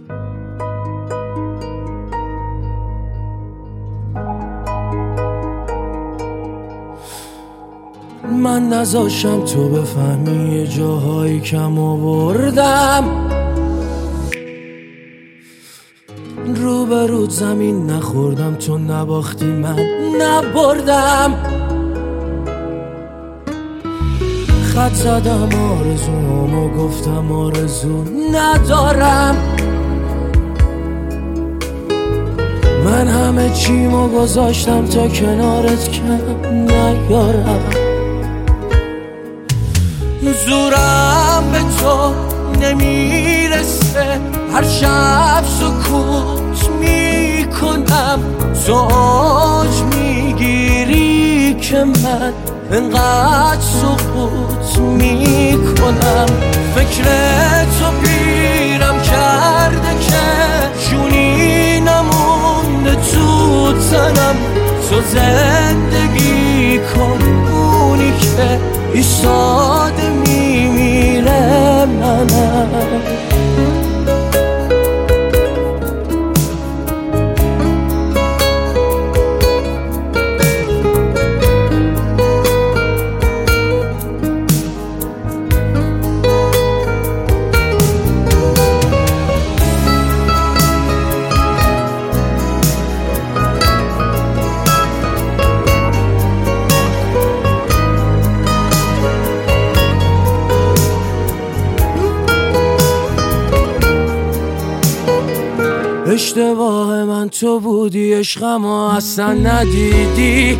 من نذاشم تو بفهمی یه جاهایی کم آوردم، رو به رود زمین نخوردم، تو نباختی من نبردم. خط زدم آرزومو گفتم آرزو ندارم، من همه چیمو گذاشتم تا کنارت کم نیارم. زورم به تو نمیرسه، هر شب سکوت میکنم، زوج میگیری که من انقدر سکوت میکنم. فکر تو پیرم کرده که جونی نمونده تو تنم، تو زندگی کن اونی که ایستاده میمیره منم. اشتباه من تو بودی، عشقم اصلا ندیدی،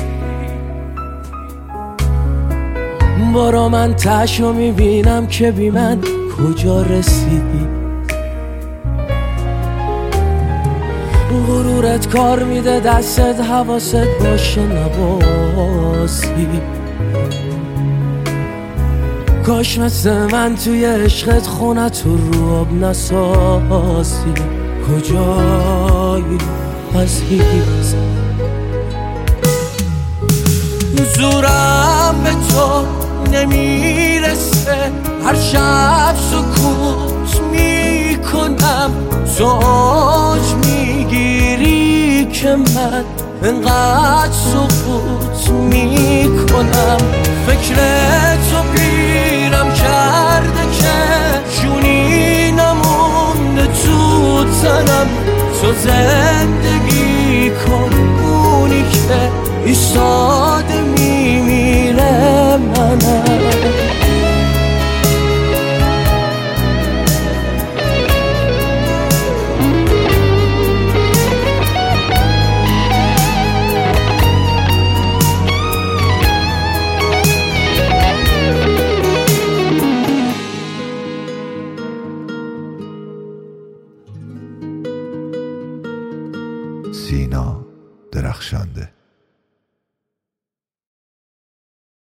برا من تشو میبینم که بی من کجا رسیدی. غرورت کار میده دستت، حواست باشه نباسی. کاش مثل من توی عشقت خونت رو آب نسازی. کجایی عزیز؟ زورم به تو نمیرسه، هر شب سکوت میکنم، زوج میگیری که من انقدر سکوت میکنم. فکر تو پیرم کرده که جونی نمونده تو تنم، تو زندگی کن اونی که ایستاده میمیره منم. سینا درخشنده.